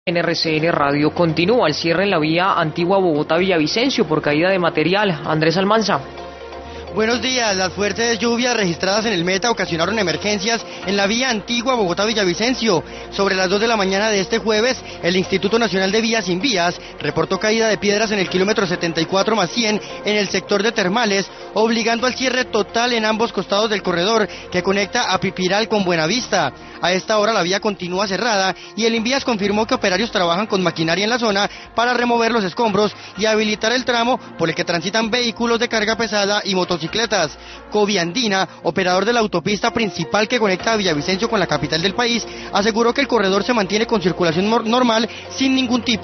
En RCN Radio continúa el cierre en la vía Antigua Bogotá-Villavicencio por caída de material. Andrés Almanza. Buenos días. Las fuertes lluvias registradas en el Meta ocasionaron emergencias en la vía Antigua Bogotá-Villavicencio. Sobre las 2 de la mañana de este jueves, el Instituto Nacional de Vías Sin Vías reportó caída de piedras en el kilómetro 74+100 en el sector de Termales, obligando al cierre total en ambos costados del corredor que conecta a Pipiral con Buenavista. A esta hora la vía continúa cerrada y el Invías confirmó que operarios trabajan con maquinaria en la zona para remover los escombros y habilitar el tramo por el que transitan vehículos de carga pesada y motocicletas. Coviandina, operador de la autopista principal que conecta a Villavicencio con la capital del país, aseguró que el corredor se mantiene con circulación normal sin ningún tipo